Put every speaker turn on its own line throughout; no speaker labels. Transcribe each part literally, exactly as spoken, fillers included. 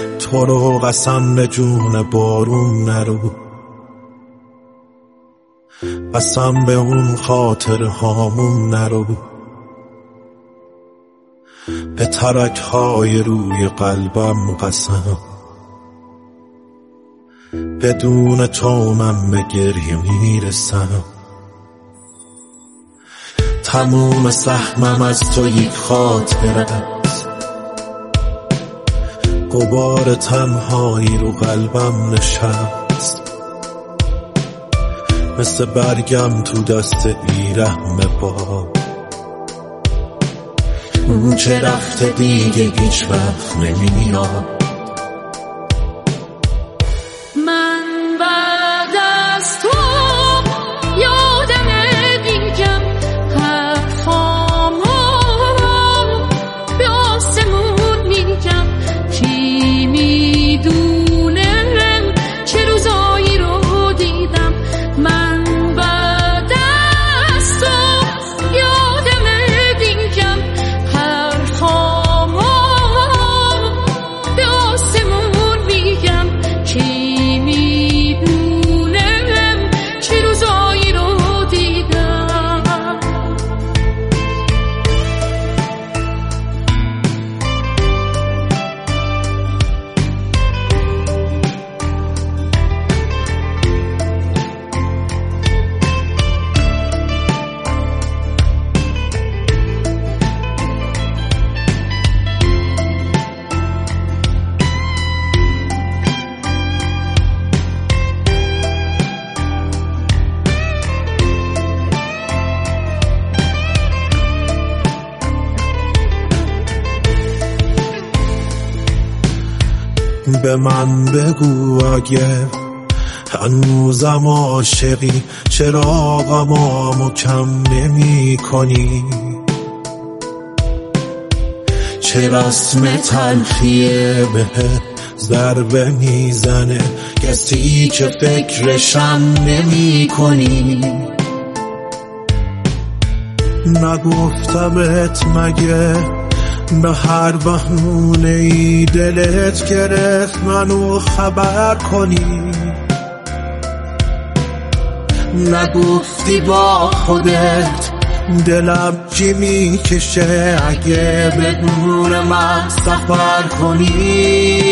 تو رو قسم به جون بارون نرو، قسم به اون خاطر هامون نرو، به ترک های روی قلبم قسم، بدون تو من به گریه میرسم. تموم سهمم از تو یک خاطره است، غبار تنهایی رو قلبم نشست، مثل برگم تو دست بیرحم باد. اون چه رفته دیگه هیچ وقت نمیاد.
من بعد از تو یادم دیگم حرفامو به آسمون میگم. کی میدونه چه روزایی رو دیدم. من بعد از تو یادم دیگم حرفامو به آسمون میگم. کی میدونه چه روزایی رو دیدم.
به من بگو اگه هنوزم عاشقی، چراغمو کم نمی کنی. چه رسم تلخیه به ضربه میزنه کسی که فکرشم نمی کنی. نگفتمت مگه به هر بهونه ای دلت گرفت منو خبر کنی؟ نگفتی با خودت دلم چی میکشه اگه بدون من سفر کنی؟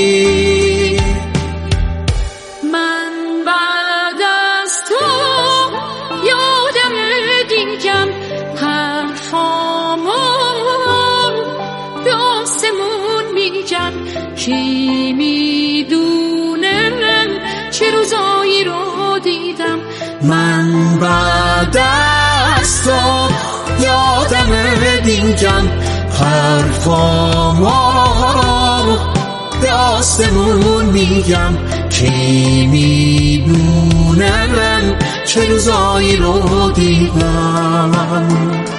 من بعد از تو یادم دیگم حرفامو به آسمون میگم. کی میدونه چه روزایی رو دیدم.
من بعد از تو یادم دیگم حرفامو به آسمون میگم. کی میدونه چه روزایی رو دیدم.